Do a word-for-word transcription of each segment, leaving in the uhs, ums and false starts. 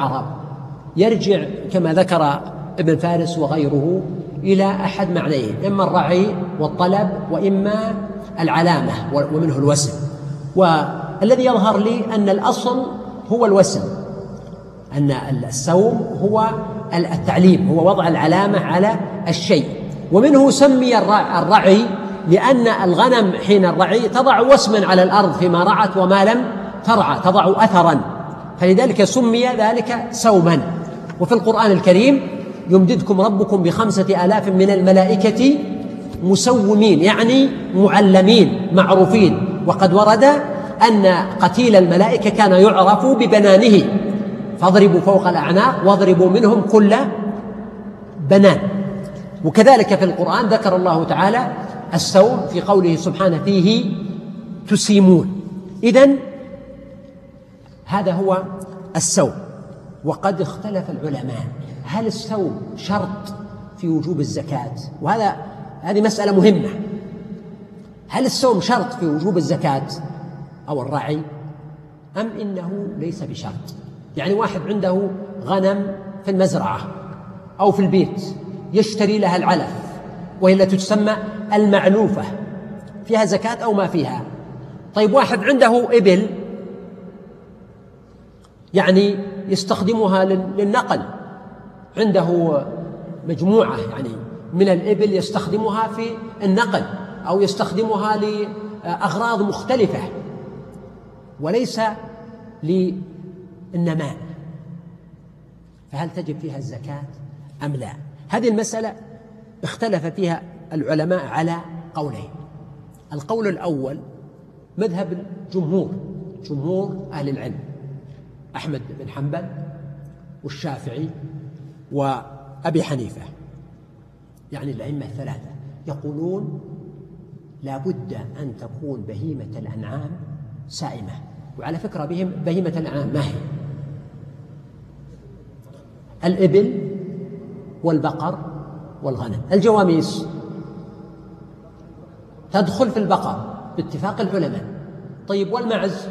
العرب يرجع كما ذكر ابن فارس وغيره إلى أحد معنيين: إما الرعي والطلب، وإما العلامة ومنه الوسم. والذي يظهر لي أن الأصل هو الوسم، أن السوم هو التعليم، هو وضع العلامة على الشيء. ومنه سمي الرعي لأن الغنم حين الرعي تضع وسما على الأرض فيما رعت وما لم ترعى، تضع أثرا، فلذلك سمي ذلك سوما. وفي القرآن الكريم: يمددكم ربكم بخمسة آلاف من الملائكة مسومين، يعني معلمين معروفين. وقد ورد أن قتيل الملائكة كان يعرف ببنانه، فاضربوا فوق الأعناق واضربوا منهم كل بنان. وكذلك في القرآن ذكر الله تعالى السوم في قوله سبحانه: فيه تسيمون. إذن هذا هو السوم. وقد اختلف العلماء: هل السوم شرط في وجوب الزكاة؟ وهذا هذه مسألة مهمة. هل السوم شرط في وجوب الزكاة أو الرعي، أم إنه ليس بشرط؟ يعني واحد عنده غنم في المزرعة أو في البيت يشتري لها العلف، وهي التي تسمى المعلوفة، فيها زكاة أو ما فيها؟ طيب واحد عنده إبل يعني يستخدمها للنقل، عنده مجموعة يعني من الإبل يستخدمها في النقل أو يستخدمها لأغراض مختلفة وليس للنماء، فهل تجب فيها الزكاة أم لا؟ هذه المسألة اختلف فيها العلماء على قولين. القول الأول مذهب الجمهور، جمهور أهل العلم، أحمد بن حنبل والشافعي وأبي حنيفة، يعني الأئمة الثلاثة، يقولون لا بد أن تكون بهيمة الأنعام سائمة. وعلى فكرة بهم بهيمة الأنعام ما هي؟ الإبل والبقر والغنم. الجواميس تدخل في البقر باتفاق العلماء. طيب والمعز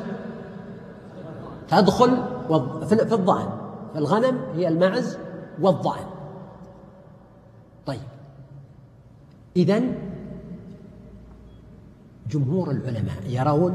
تدخل في الضأن، الغنم هي المعز والضأن. طيب إذن جمهور العلماء يرون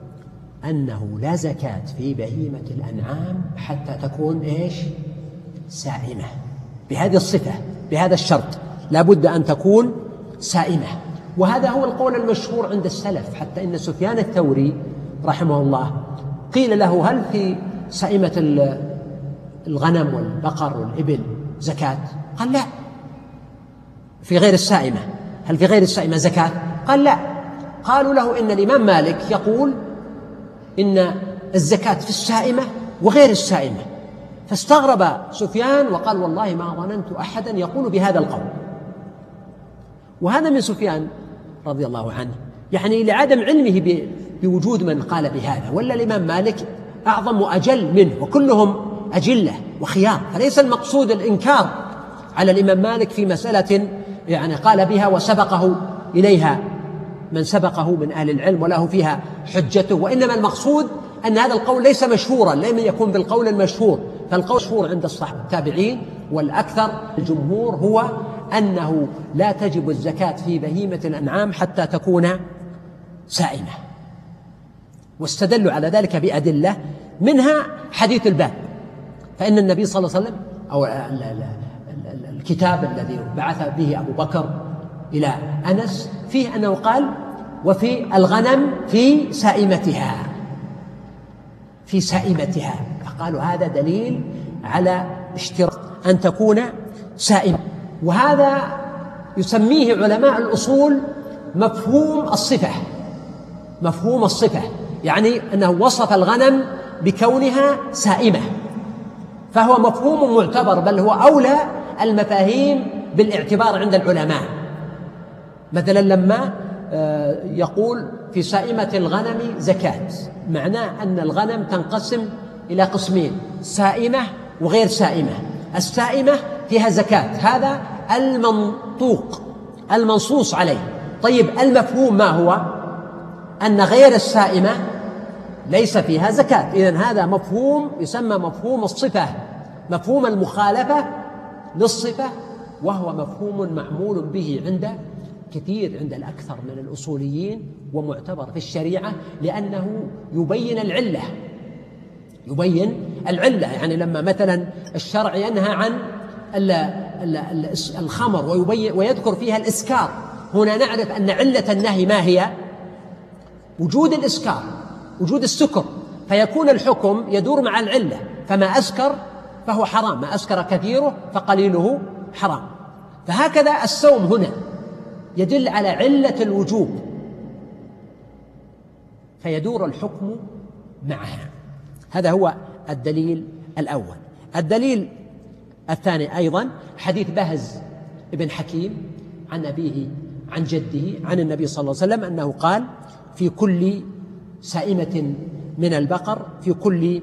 أنه لا زكاة في بهيمة الأنعام حتى تكون إيش؟ سائمة، بهذه الصفة، بهذا الشرط، لا بد أن تكون سائمة. وهذا هو القول المشهور عند السلف، حتى إن سفيان الثوري رحمه الله قيل له: هل في سائمة الغنم والبقر والإبل زكاة؟ قال: لا. في غير السائمة، هل في غير السائمة زكاة؟ قال: لا. قالوا له: إن الإمام مالك يقول إن الزكاة في السائمة وغير السائمة. فاستغرب سفيان وقال: والله ما ظننت أحدا يقول بهذا القول. وهذا من سفيان رضي الله عنه، يعني لعدم علمه بوجود من قال بهذا، ولا الإمام مالك أعظم وأجل منه، وكلهم أجلة وخيار، فليس المقصود الإنكار على الإمام مالك في مسألة يعني قال بها وسبقه إليها من سبقه من أهل العلم وله فيها حجته، وإنما المقصود أن هذا القول ليس مشهورا، لم يكن بالقول المشهور. فالقول مشهور عند الصحابة التابعين والأكثر الجمهور هو أنه لا تجب الزكاة في بهيمة الأنعام حتى تكون سائمة. واستدلوا على ذلك بأدلة، منها حديث الباب، فإن النبي صلى الله عليه وسلم أو الكتاب الذي بعث به أبو بكر إلى أنس فيه أنه قال: وفي الغنم في سائمتها، في سائمتها. فقالوا هذا دليل على اشتراط أن تكون سائمة. وهذا يسميه علماء الأصول مفهوم الصفة، مفهوم الصفة، يعني أنه وصف الغنم بكونها سائمة، فهو مفهوم معتبر، بل هو أولى المفاهيم بالاعتبار عند العلماء. مثلا لما يقول في سائمة الغنم زكاة، معناه أن الغنم تنقسم إلى قسمين: سائمة وغير سائمة. السائمة فيها زكاة، هذا المنطوق المنصوص عليه. طيب المفهوم ما هو؟ أن غير السائمة ليس فيها زكاة. إذن هذا مفهوم يسمى مفهوم الصفة مفهوم المخالفة للصفة، وهو مفهوم معمول به عند كثير عند الأكثر من الأصوليين ومعتبر في الشريعة، لأنه يبين العلة يبين العلة يعني لما مثلا الشرع ينهى عن الخمر ويبين ويذكر فيها الإسكار، هنا نعرف أن علة النهي ما هي؟ وجود الإسكار، وجود السكر، فيكون الحكم يدور مع العلة، فما أسكر فهو حرام، ما أسكر كثيره فقليله حرام. فهكذا الصوم هنا يدل على علة الوجوب، فيدور الحكم معها. هذا هو الدليل الأول. الدليل الثاني أيضا حديث بهز بن حكيم عن أبيه عن جده عن النبي صلى الله عليه وسلم أنه قال: في كل سائمة من البقر، في كل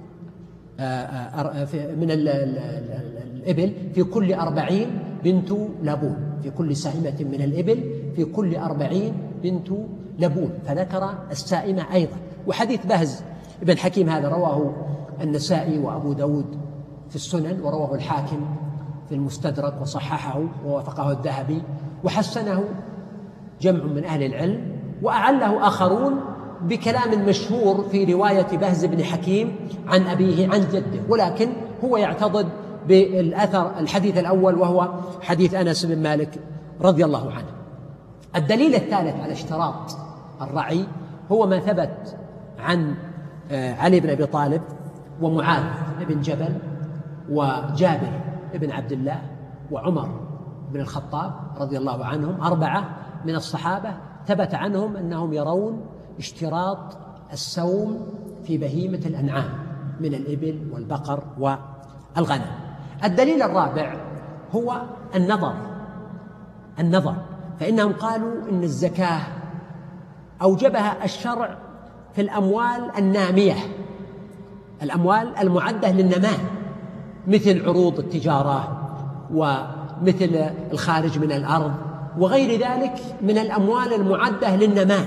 من الإبل، في كل أربعين بنت لبون، في كل سائمة من الإبل في كل أربعين بنت لبون، فذكر السائمة أيضا. وحديث بهز بن حكيم هذا رواه النسائي وأبو داود في السنن، ورواه الحاكم في المستدرك وصححه ووافقه الذهبي وحسنه جمع من أهل العلم، وأعله آخرون بكلام مشهور في رواية بهز بن حكيم عن أبيه عن جده، ولكن هو يعتضد بالأثر الحديث الأول وهو حديث أنس بن مالك رضي الله عنه. الدليل الثالث على اشتراط الرعي هو ما ثبت عن علي بن أبي طالب ومعاذ بن جبل وجابر بن عبد الله وعمر بن الخطاب رضي الله عنهم، أربعة من الصحابة ثبت عنهم أنهم يرون اشتراط السوم في بهيمة الأنعام من الإبل والبقر والغنم. الدليل الرابع هو النظر النظر فإنهم قالوا إن الزكاة أوجبها الشرع في الأموال النامية، الأموال المعدة للنماء، مثل عروض التجارة ومثل الخارج من الأرض وغير ذلك من الأموال المعدة للنماء.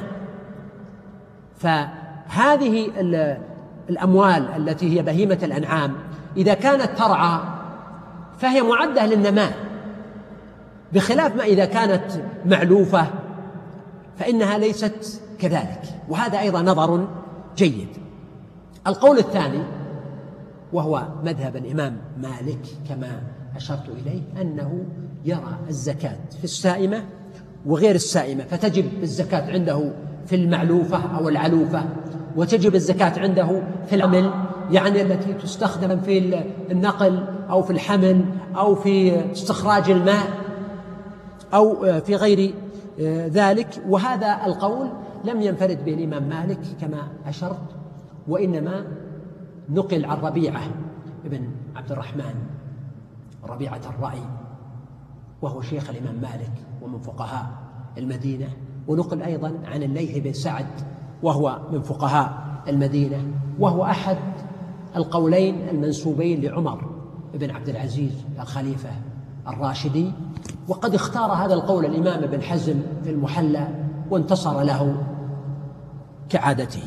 فهذه الأموال التي هي بهيمة الأنعام إذا كانت ترعى فهي معدة للنماء، بخلاف ما إذا كانت معلوفة فإنها ليست كذلك. وهذا أيضا نظر جيد. القول الثاني وهو مذهب الإمام مالك كما أشرت إليه، أنه يرى الزكاة في السائمة وغير السائمة، فتجب الزكاة عنده في المعلوفة أو العلوفة، وتجب الزكاة عنده في العمل، يعني التي تستخدم في النقل أو في الحمل أو في استخراج الماء أو في غير ذلك. وهذا القول لم ينفرد به الإمام مالك كما أشرت، وإنما نقل عن ربيعة ابن عبد الرحمن ربيعة الرأي، وهو شيخ الإمام مالك ومن فقهاء المدينة، ونقل أيضا عن الليث بن سعد وهو من فقهاء المدينة، وهو أحد القولين المنسوبين لعمر بن عبد العزيز الخليفة الراشدي. وقد اختار هذا القول الإمام ابن حزم في المحلى وانتصر له كعادته.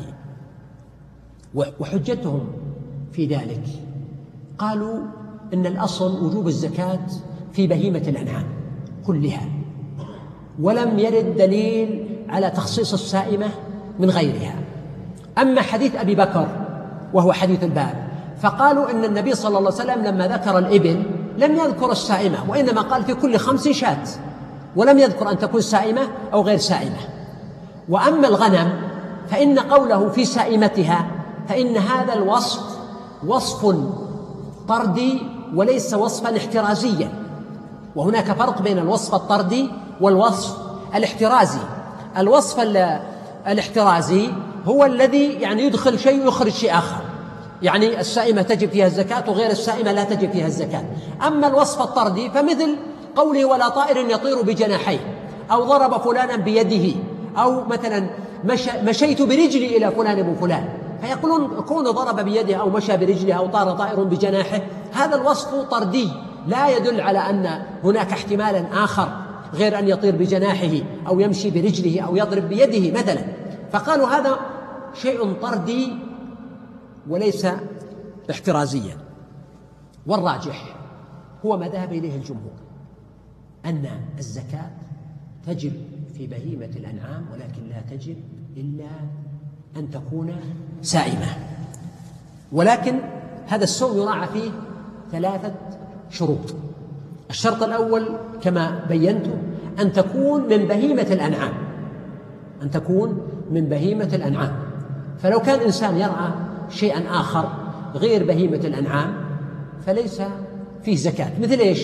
وحجتهم في ذلك قالوا إن الأصل وجوب الزكاة في بهيمة الأنعام كلها، ولم يرد دليل على تخصيص السائمة من غيرها. أما حديث أبي بكر وهو حديث الباب فقالوا إن النبي صلى الله عليه وسلم لما ذكر الإبل لم يذكر السائمة، وإنما قال في كل خمس شاة، ولم يذكر أن تكون سائمة أو غير سائمة. وأما الغنم فإن قوله في سائمتها فإن هذا الوصف وصف طردي وليس وصفا احترازيا، وهناك فرق بين الوصف الطردي والوصف الاحترازي. الوصف الاحترازي هو الذي يعني يدخل شيء ويخرج شيء آخر، يعني السائمة تجب فيها الزكاة وغير السائمة لا تجب فيها الزكاة. أما الوصف الطردي فمثل قوله ولا طائر يطير بجناحيه، أو ضرب فلانا بيده، أو مثلا مشى مشيت برجلي إلى فلان وفلان، فيقولون كون ضرب بيده أو مشى برجله أو طار طائر بجناحه، هذا الوصف طردي لا يدل على أن هناك احتمالا آخر غير أن يطير بجناحه أو يمشي برجله أو يضرب بيده مثلا. فقالوا هذا شيء طردي وليس احترازيا. والراجح هو ما ذهب إليه الجمهور، أن الزكاة تجب في بهيمة الأنعام، ولكن لا تجب إلا أن تكون سائمة. ولكن هذا الصوم يراعى فيه ثلاثة شروط. الشرط الأول كما بينت أن تكون من بهيمة الأنعام، أن تكون من بهيمة الأنعام. فلو كان إنسان يرعى شيئا آخر غير بهيمة الأنعام فليس فيه زكاة. مثل إيش؟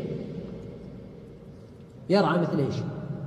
يرعى مثل إيش؟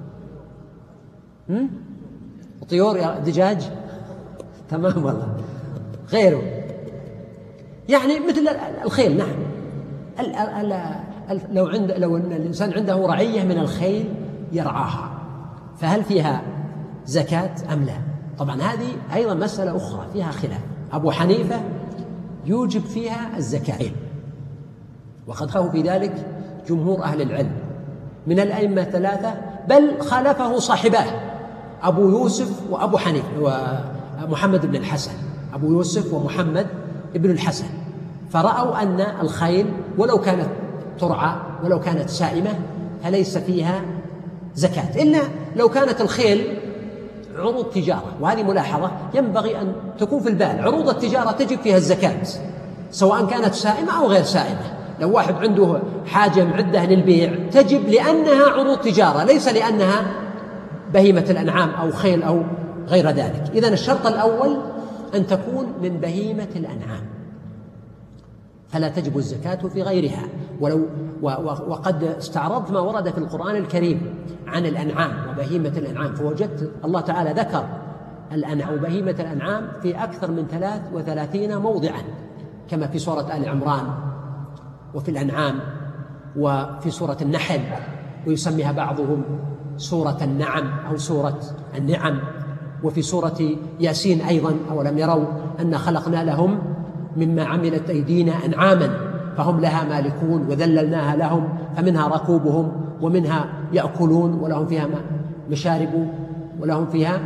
هم؟ طيور، دجاج، تمام والله، غيره يعني مثل الخيل. نعم، ال ال ال لو عند لو أن الإنسان عنده رعية من الخيل يرعاها، فهل فيها زكاة أم لا؟ طبعا هذه أيضا مسألة أخرى فيها خلاف. أبو حنيفة يوجب فيها الزكاة، وقد خالفه في ذلك جمهور أهل العلم من الأئمة الثلاثة، بل خالفه صاحباه أبو يوسف وأبو حنيفة ومحمد بن الحسن، أبو يوسف ومحمد بن الحسن، فرأوا أن الخيل ولو كانت ترعى ولو كانت سائمة فليس فيها زكاة، إلا لو كانت الخيل عروض تجارة. وهذه ملاحظة ينبغي أن تكون في البال، عروض التجارة تجب فيها الزكاة سواء كانت سائمة أو غير سائمة. لو واحد عنده حاجة معدة للبيع تجب لأنها عروض تجارة، ليس لأنها بهيمة الأنعام أو خيل أو غير ذلك. إذن الشرط الأول أن تكون من بهيمة الأنعام، فلا تجب الزكاة في غيرها. ولو وقد استعرضت ما ورد في القرآن الكريم عن الأنعام وبهيمة الأنعام، فوجدت الله تعالى ذكر الأنعام وبهيمة الأنعام في أكثر من ثلاث وثلاثين موضعا، كما في سورة آل عمران وفي الأنعام وفي سورة النحل، ويسميها بعضهم سورة النعم أو سورة النعم، وفي سورة ياسين أيضا أولم يروا أن خلقنا لهم مما عملت أيدينا أنعاما فهم لها مالكون وذللناها لهم فمنها ركوبهم ومنها يأكلون ولهم فيها مشارب ولهم فيها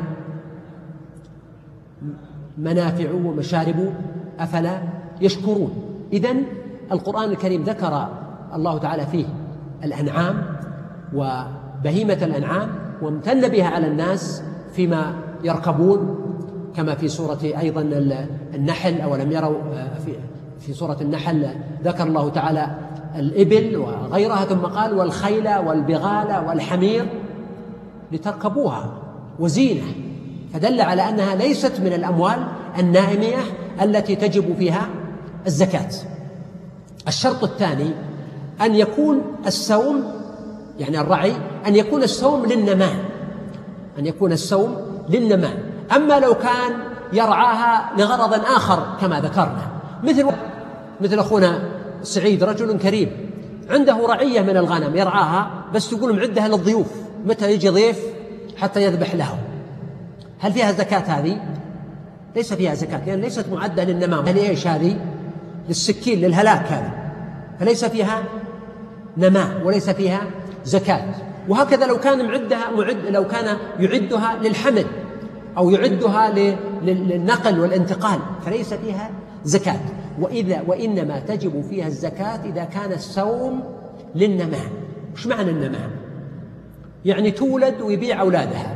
منافع ومشارب أفلا يشكرون. إذن القرآن الكريم ذكر الله تعالى فيه الأنعام وبهيمة الأنعام، وامتن بها على الناس فيما يركبون، كما في سورة أيضا النحل أولم يروا في في سورة النحل ذكر الله تعالى الإبل وغيرها، ثم قال والخيل والبغال والحمير لتركبوها وزينة، فدل على أنها ليست من الأموال النائمية التي تجب فيها الزكاة. الشرط الثاني أن يكون السوم، يعني الرعي، أن يكون السوم للنماء، أن يكون السوم للنماء. أما لو كان يرعاها لغرض آخر كما ذكرنا، مثل مثل أخونا سعيد رجل كريم عنده رعية من الغنم يرعاها، بس يقول معدها للضيوف متى يجي ضيف حتى يذبح لهم، هل فيها زكاة هذه؟ ليس فيها زكاة، لأن ليست معدة للنمام. هل إيش هذه؟ للسكين، للهلاك هذا، فليس فيها نماء وليس فيها زكاة. وهكذا لو كان معدها معد لو كان يعدها للحمل أو يعدها للنقل والانتقال فليس فيها زكاة. وإذا وإنما تجب فيها الزكاة إذا كان السوم للنماء. وش معنى النماء؟ يعني تولد ويبيع أولادها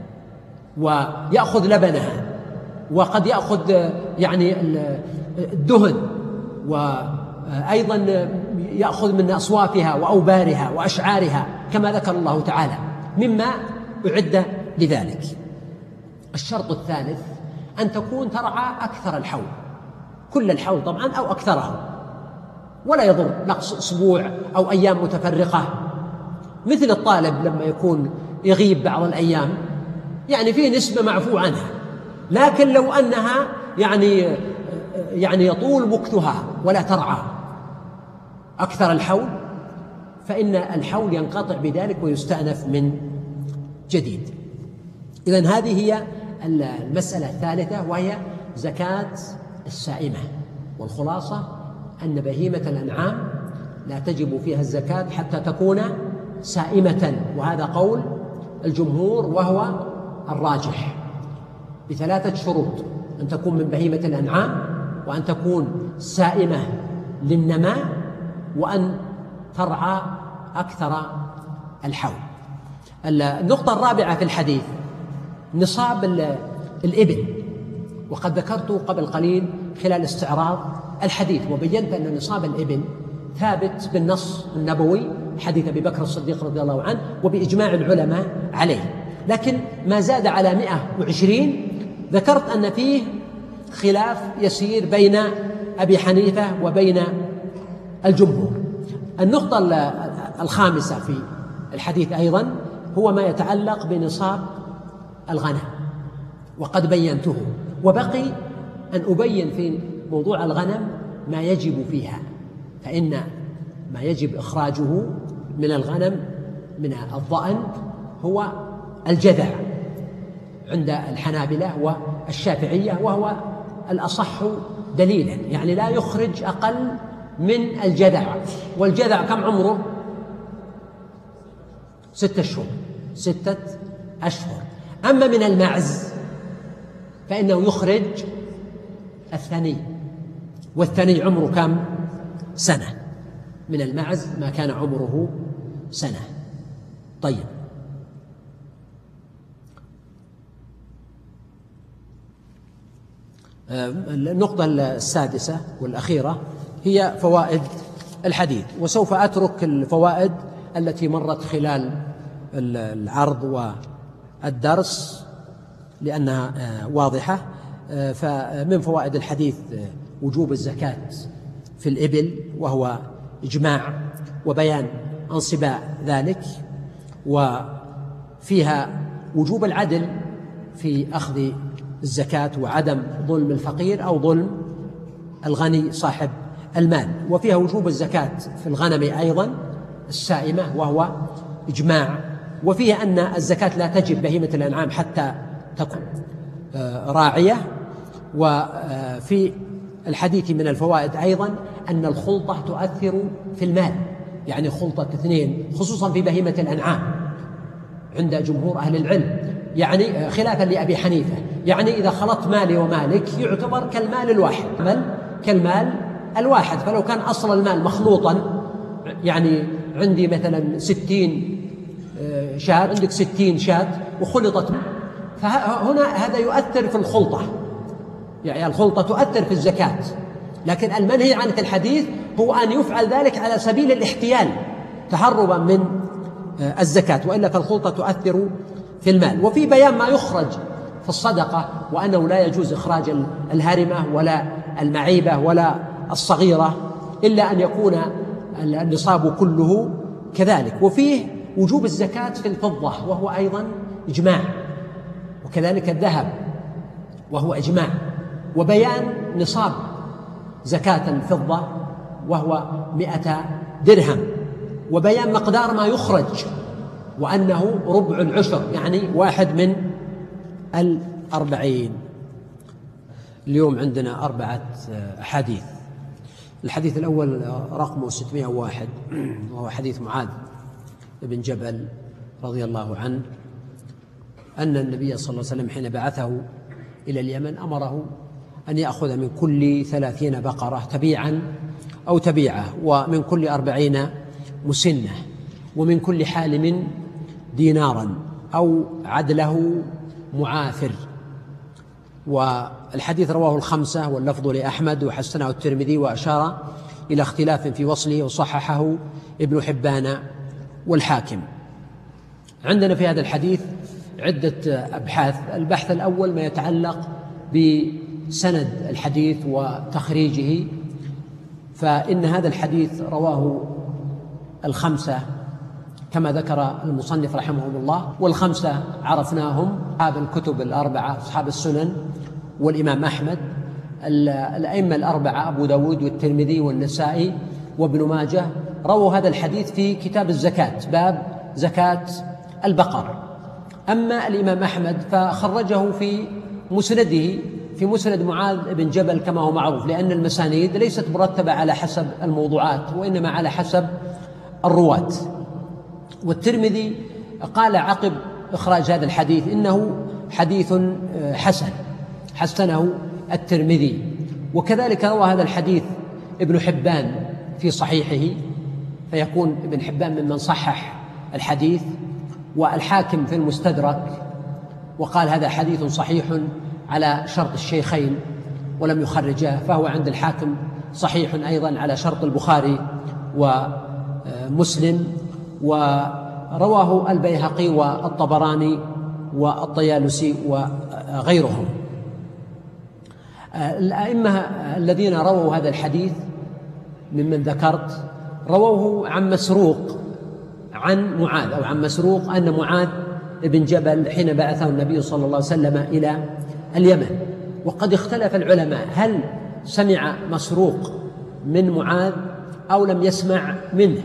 ويأخذ لبنها، وقد يأخذ يعني الدهن، وأيضا يأخذ من أصوافها وأوبارها وأشعارها كما ذكر الله تعالى مما أعد لذلك. الشرط الثالث أن تكون ترعى أكثر الحول، كل الحول طبعا أو أكثره، ولا يضر نقص أسبوع أو أيام متفرقة، مثل الطالب لما يكون يغيب بعض الأيام يعني فيه نسبة معفو عنها. لكن لو أنها يعني يعني يطول وقتها ولا ترعى أكثر الحول فإن الحول ينقطع بذلك ويستأنف من جديد. إذن هذه هي المسألة الثالثة، وهي زكاة السائمة. والخلاصة أن بهيمة الأنعام لا تجب فيها الزكاة حتى تكون سائمة، وهذا قول الجمهور وهو الراجح، بثلاثة شروط: أن تكون من بهيمة الأنعام، وأن تكون سائمة للنماء وأن ترعى أكثر الحول. النقطة الرابعة في الحديث نصاب الإبل، وقد ذكرت قبل قليل خلال استعراض الحديث وبينت أن نصاب الإبل ثابت بالنص النبوي حديث أبي بكر الصديق رضي الله عنه وبإجماع العلماء عليه، لكن ما زاد على مئة وعشرين ذكرت أن فيه خلاف يسير بين أبي حنيفة وبين الجمهور. النقطة الخامسة في الحديث أيضا هو ما يتعلق بنصاب الغنم، وقد بينته، وبقي أن أبين في موضوع الغنم ما يجب فيها، فإن ما يجب إخراجه من الغنم من الضأن هو الجذع عند الحنابلة والشافعية، وهو الأصح دليلا، يعني لا يخرج أقل من الجذع، والجذع كم عمره؟ ستة أشهر ستة أشهر. أما من المعز فإنه يخرج الثني، والثني عمره كم؟ سنة. من المعز ما كان عمره سنة. طيب، النقطة السادسة والأخيرة هي فوائد الحديث، وسوف أترك الفوائد التي مرت خلال العرض والدرس لأنها واضحة. فمن فوائد الحديث وجوب الزكاة في الإبل، وهو إجماع وبيان انصباء ذلك، وفيها وجوب العدل في أخذ الزكاة وعدم ظلم الفقير أو ظلم الغني صاحب المال، وفيها وجوب الزكاة في الغنم أيضا السائمة وهو إجماع، وفيها أن الزكاة لا تجب بهيمة الأنعام حتى تكون راعية. وفي الحديث من الفوائد أيضا أن الخلطة تؤثر في المال، يعني خلطة اثنين خصوصا في بهيمة الأنعام عند جمهور أهل العلم، يعني خلافا لأبي حنيفة، يعني إذا خلطت مالي ومالك يعتبر كالمال الواحد، بل كالمال الواحد. فلو كان أصل المال مخلوطا، يعني عندي مثلا ستين شاة، عندك ستين شاة وخلطت، فهنا هذا يؤثر في الخلطة، يعني الخلطة تؤثر في الزكاة. لكن المنهي عنه في الحديث هو أن يفعل ذلك على سبيل الاحتيال تهربا من الزكاة، وإلا فالخلطة تؤثر في المال. وفي بيان ما يخرج في الصدقة، وأنه لا يجوز إخراج الهرمة ولا المعيبة ولا الصغيرة إلا أن يكون النصاب كله كذلك. وفيه وجوب الزكاة في الفضة وهو أيضا إجماع، وكذلك الذهب وهو إجماع، وبيان نصاب زكاة الفضة وهو مئة درهم، وبيان مقدار ما يخرج وأنه ربع العشر، يعني واحد من الأربعين. اليوم عندنا أربعة أحاديث. الحديث الأول رقمه ستمائة وواحد، وهو حديث معاذ بن جبل رضي الله عنه أن النبي صلى الله عليه وسلم حين بعثه إلى اليمن أمره أن يأخذ من كل ثلاثين بقرة تبيعا أو تبيعة، ومن كل أربعين مسنة، ومن كل حالم دينارا أو عدله معافر. والحديث رواه الخمسة واللفظ لأحمد وحسنه الترمذي، وأشار إلى اختلاف في وصله وصححه ابن حبان والحاكم. عندنا في هذا الحديث عدة أبحاث. البحث الأول ما يتعلق بسند الحديث وتخريجه، فإن هذا الحديث رواه الخمسة كما ذكر المصنف رحمه الله، والخمسة عرفناهم أصحاب الكتب الأربعة، أصحاب السنن والإمام أحمد. الأئمة الأربعة أبو داود والترمذي والنسائي وابن ماجه رووا هذا الحديث في كتاب الزكاة، باب زكاة البقر. أما الإمام أحمد فخرجه في مسنده، في مسند معاذ بن جبل كما هو معروف، لأن المسانيد ليست مرتبة على حسب الموضوعات وإنما على حسب الرواة. والترمذي قال عقب إخراج هذا الحديث إنه حديث حسن، حسنه الترمذي. وكذلك روى هذا الحديث ابن حبان في صحيحه فيكون ابن حبان ممن صحح الحديث، والحاكم في المستدرك وقال هذا حديث صحيح على شرط الشيخين ولم يخرجاه، فهو عند الحاكم صحيح أيضا على شرط البخاري ومسلم، ورواه البيهقي والطبراني والطيالسي وغيرهم. الأئمة الذين رووا هذا الحديث ممن ذكرت رووه عن مسروق عن معاذ، أو عن مسروق أن معاذ بن جبل حين بعثه النبي صلى الله عليه وسلم إلى اليمن. وقد اختلف العلماء هل سمع مسروق من معاذ أو لم يسمع منه،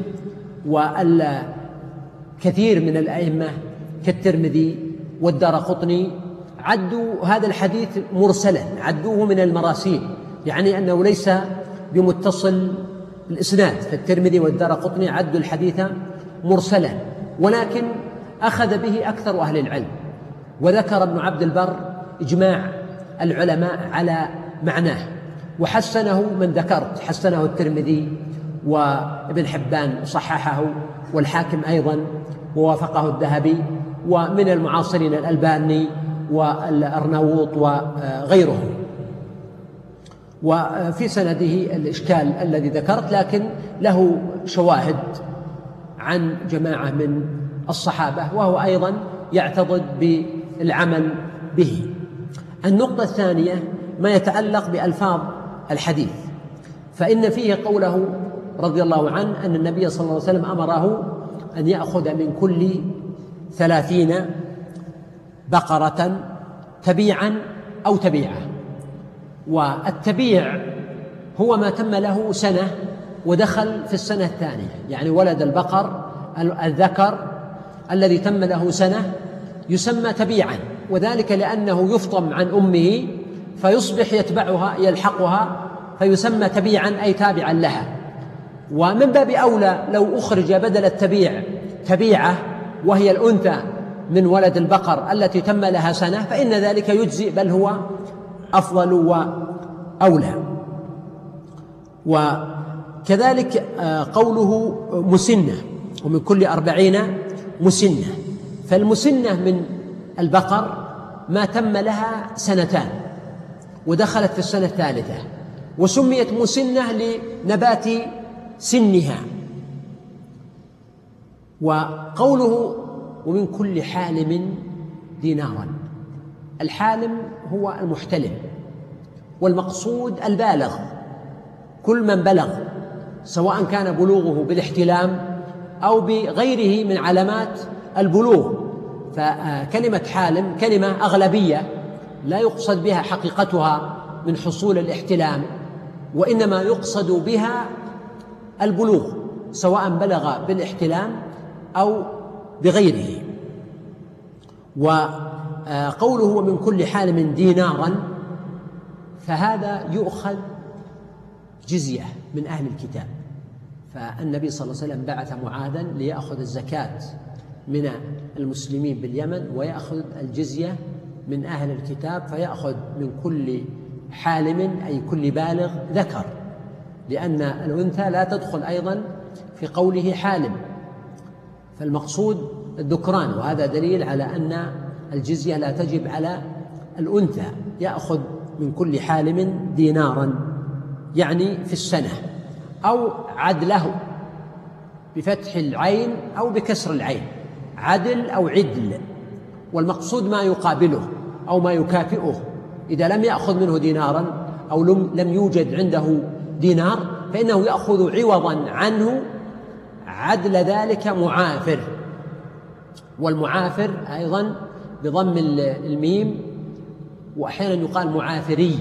والكثير من الأئمة كالترمذي والدارقطني عدوا هذا الحديث مرسلا، عدوه من المراسيل، يعني أنه ليس بمتصل الإسناد. فالترمذي والدارقطني عدوا الحديث مرسلا، ولكن أخذ به أكثر أهل العلم. وذكر ابن عبد البر إجماع العلماء على معناه، وحسنه من ذكرت، حسنه الترمذي وابن حبان صححه والحاكم أيضا ووافقه الذهبي، ومن المعاصرين الألباني والأرناوط وغيرهم. وفي سنده الإشكال الذي ذكرت، لكن له شواهد عن جماعة من الصحابة، وهو أيضا يعتضد بالعمل به. النقطة الثانية ما يتعلق بألفاظ الحديث، فإن فيه قوله رضي الله عنه أن النبي صلى الله عليه وسلم أمره أن يأخذ من كل ثلاثين بقرة تبيعا أو تبيعة. والتبيع هو ما تم له سنة ودخل في السنة الثانية، يعني ولد البقر الذكر الذي تم له سنة يسمى تبيعا، وذلك لأنه يفطم عن أمه فيصبح يتبعها يلحقها فيسمى تبيعا أي تابعا لها. ومن باب أولى لو أخرج بدل التبيع تبيعة وهي الأنثى من ولد البقر التي تم لها سنة فإن ذلك يجزئ، بل هو أفضل وأولى. وكذلك قوله مسنة، ومن كل أربعين مسنة، فالمسنة من البقر ما تم لها سنتان ودخلت في السنة الثالثة، وسميت مسنة لنبات سنها. وقوله ومن كل حالم دينارا، الحالم هو المحتلم، والمقصود البالغ، كل من بلغ سواء كان بلوغه بالاحتلام أو بغيره من علامات البلوغ. فكلمة حالم كلمة أغلبية لا يقصد بها حقيقتها من حصول الاحتلام، وإنما يقصد بها البلوغ سواء بلغ بالاحتلام أو بغيره. وقوله ومن كل حالم دينارا، فهذا يؤخذ جزية من أهل الكتاب. فالنبي صلى الله عليه وسلم بعث معاذا ليأخذ الزكاة من المسلمين باليمن ويأخذ الجزية من أهل الكتاب، فيأخذ من كل حالم أي كل بالغ ذكر، لأن الأنثى لا تدخل أيضا في قوله حالم، فالمقصود الذكران، وهذا دليل على أن الجزية لا تجب على الأنثى. يأخذ من كل حالم دينارا يعني في السنة، أو عدله بفتح العين أو بكسر العين، عدل أو عدل، والمقصود ما يقابله أو ما يكافئه. إذا لم يأخذ منه دينارا أو لم يوجد عنده دينار فإنه يأخذ عوضا عنه عدل ذلك معافر. والمعافر أيضا بضم الميم، وأحيانا يقال معافري،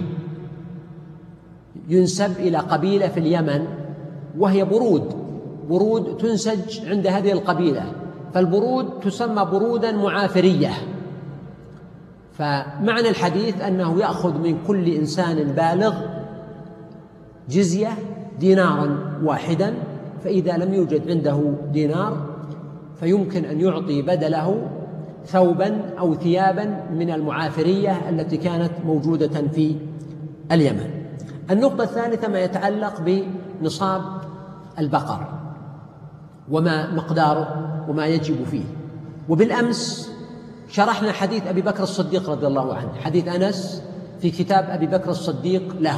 ينسب إلى قبيلة في اليمن وهي برود، برود تنسج عند هذه القبيلة، فالبرود تسمى برودا معافرية. فمعنى الحديث أنه يأخذ من كل إنسان بالغ جزية دينارا واحدا، فإذا لم يوجد عنده دينار فيمكن أن يعطي بدله ثوبا أو ثيابا من المعافرية التي كانت موجودة في اليمن. النقطة الثالثة ما يتعلق نصاب البقر وما مقداره وما يجب فيه. وبالأمس شرحنا حديث أبي بكر الصديق رضي الله عنه، حديث أنس في كتاب أبي بكر الصديق له.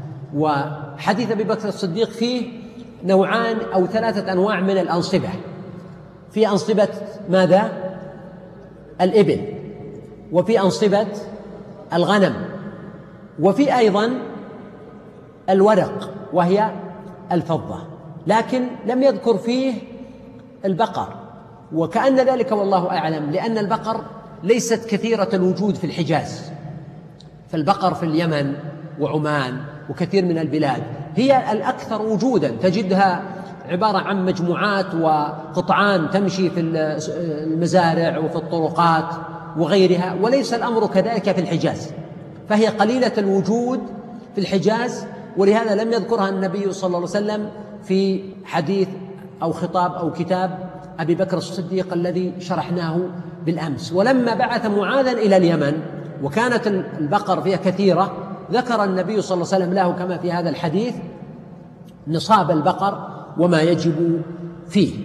وحديث أبي بكر الصديق فيه نوعان أو ثلاثة أنواع من الأنصبة. في أنصبة ماذا؟ الإبل، وفي أنصبة الغنم، وفي أيضا الورق وهي الفضة، لكن لم يذكر فيه البقر، وكأن ذلك والله أعلم لأن البقر ليست كثيرة الوجود في الحجاز، فالبقر في اليمن وعمان وكثير من البلاد هي الأكثر وجودا، تجدها عبارة عن مجموعات وقطعان تمشي في المزارع وفي الطرقات وغيرها، وليس الأمر كذلك في الحجاز، فهي قليلة الوجود في الحجاز، ولهذا لم يذكرها النبي صلى الله عليه وسلم في حديث أو خطاب أو كتاب أبي بكر الصديق الذي شرحناه بالأمس. ولما بعث معاذا إلى اليمن وكانت البقر فيها كثيرة، ذكر النبي صلى الله عليه وسلم له كما في هذا الحديث نصاب البقر وما يجب فيه.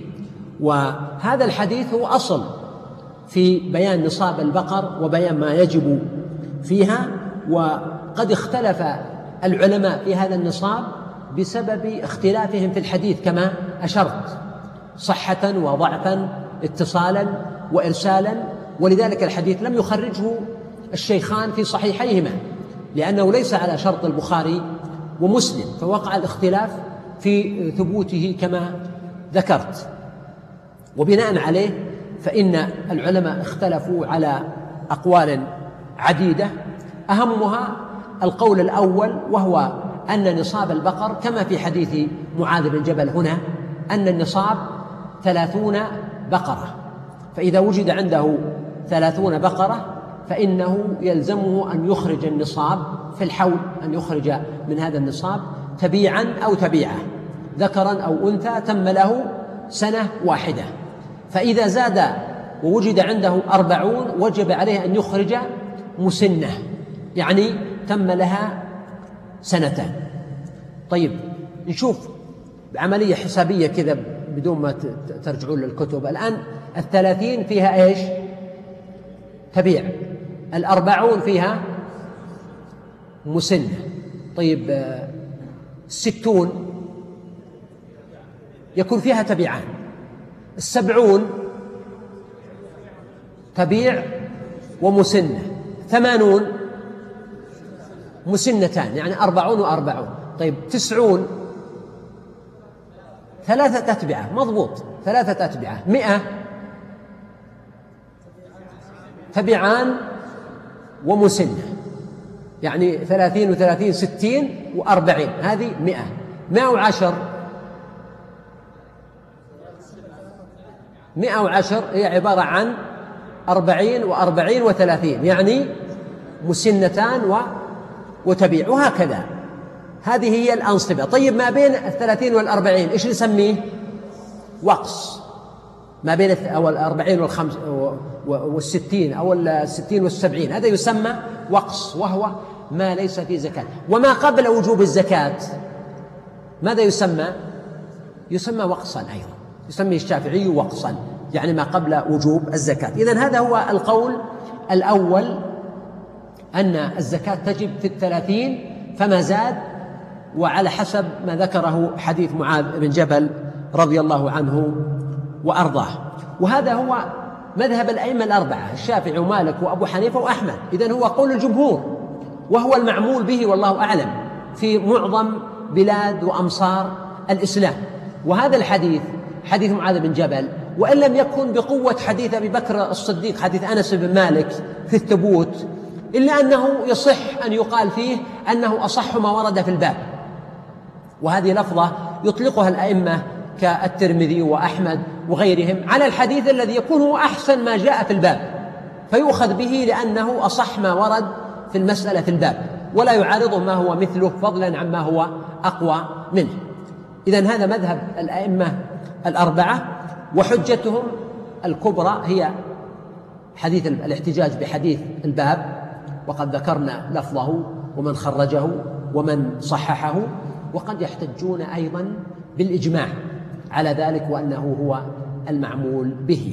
وهذا الحديث هو أصل في بيان نصاب البقر وبيان ما يجب فيها. وقد اختلف العلماء في هذا النصاب بسبب اختلافهم في الحديث كما أشرت، صحة وضعفا، اتصالا وإرسالا، ولذلك الحديث لم يخرجه الشيخان في صحيحيهما لأنه ليس على شرط البخاري ومسلم، فوقع الاختلاف في ثبوته كما ذكرت. وبناء عليه فإن العلماء اختلفوا على أقوال عديدة، أهمها القول الأول وهو أن نصاب البقر كما في حديث معاذ بن جبل هنا، أن النصاب ثلاثون بقرة، فإذا وجد عنده ثلاثون بقرة فإنه يلزمه أن يخرج النصاب في الحول، أن يخرج من هذا النصاب تبيعا أو تبيعة، ذكرا أو أنثى، تم له سنة واحدة. فإذا زاد ووجد عنده أربعون وجب عليه أن يخرج مسنة، يعني تم لها سنتان. طيب نشوف بعملية حسابية كذا بدون ما ترجعون للكتب. الآن الثلاثين فيها إيش؟ تبيع. الأربعون فيها مسنة. طيب الستون يكون فيها تبيعان. السبعون تبيع ومسنة. ثمانون مسنتان، يعني أربعون وأربعون. طيب تسعون ثلاثة أتبعة، مضبوط، ثلاثة أتبعة. مئة تبيعان ومسنة، يعني ثلاثين وثلاثين ستين وأربعين، هذه مئة. مئة وعشر مئة وعشر هي عبارة عن أربعين وأربعين وثلاثين، يعني مسنتان و وتبيع، وهكذا. هذه هي الأنصبة. طيب ما بين الثلاثين والأربعين إيش نسميه؟ وقص. ما بين أو الأربعين والخمس والستين أو الستين والسبعين هذا يسمى وقص، وهو ما ليس فيه زكاة. وما قبل وجوب الزكاة ماذا يسمى؟ يسمى وقصا أيضا، يسميه الشافعي وقصا، يعني ما قبل وجوب الزكاة. إذن هذا هو القول الأول، أن الزكاة تجب في الثلاثين فما زاد، وعلى حسب ما ذكره حديث معاذ بن جبل رضي الله عنه وأرضاه. وهذا هو مذهب الأئمة الأربعة، الشافعي ومالك وأبو حنيفة وأحمد. إذن هو قول الجمهور، وهو المعمول به والله أعلم في معظم بلاد وأمصار الإسلام. وهذا الحديث حديث معاذ بن جبل، وإن لم يكن بقوة حديث أبي بكر الصديق حديث أنس بن مالك في الثبوت، إلا أنه يصح أن يقال فيه أنه أصح ما ورد في الباب. وهذه لفظة يطلقها الأئمة كالترمذي وأحمد وغيرهم على الحديث الذي يكون هو أحسن ما جاء في الباب، فيؤخذ به لأنه أصح ما ورد في المسألة في الباب، ولا يعارض ما هو مثله فضلا عما هو أقوى منه. إذن هذا مذهب الأئمة الأربعة، وحجتهم الكبرى هي حديث الاحتجاج بحديث الباب، وقد ذكرنا لفظه ومن خرجه ومن صححه. وقد يحتجون أيضا بالإجماع على ذلك وأنه هو المعمول به.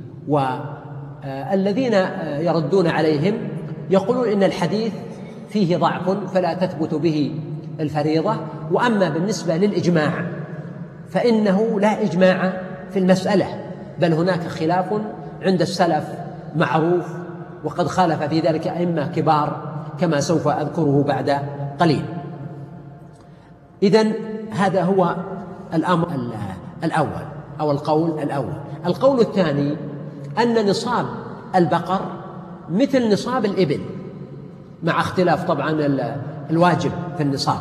والذين يردون عليهم يقولون إن الحديث فيه ضعف فلا تثبت به الفريضة، وأما بالنسبة للإجماع فإنه لا إجماع في المسألة، بل هناك خلاف عند السلف معروف، وقد خالف في ذلك أئمة كبار كما سوف أذكره بعد قليل. إذن هذا هو الأمر الأول أو القول الأول. القول الثاني أن نصاب البقر مثل نصاب الإبل، مع اختلاف طبعا الواجب في النصاب.